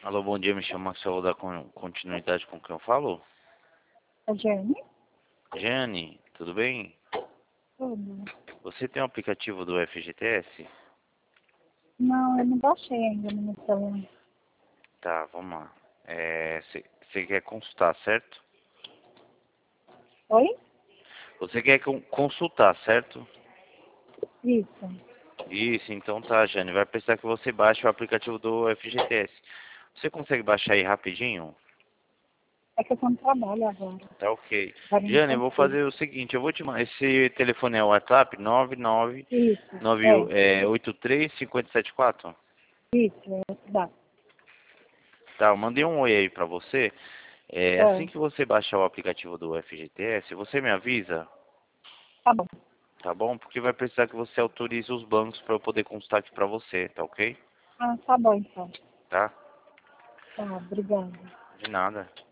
Alô, bom dia, me chamo Marcelo da Continuidade com quem eu falo? A Jane? Jane, tudo bem? Tudo. Você tem o aplicativo do FGTS? Não, eu não baixei ainda no meu celular. Tá, vamos lá. Você quer consultar, certo? Oi? Você quer consultar, certo? Isso. Isso, então tá, Jane. Vai precisar que você baixe o aplicativo do FGTS. Você consegue baixar aí rapidinho? É que eu tô no trabalho agora. Tá ok. Agora eu não Jane, eu vou consigo. fazer o seguinte, eu vou te mandar. Esse telefone é o WhatsApp Isso. 835074. Isso, é dá. Tá, eu mandei um oi aí pra você. Assim É. que você baixar o aplicativo do FGTS, você me avisa, Tá bom. tá bom? Porque vai precisar que você autorize os bancos para eu poder constar aqui pra você, tá ok? Ah, tá bom então. Tá? Tá, obrigada. De nada.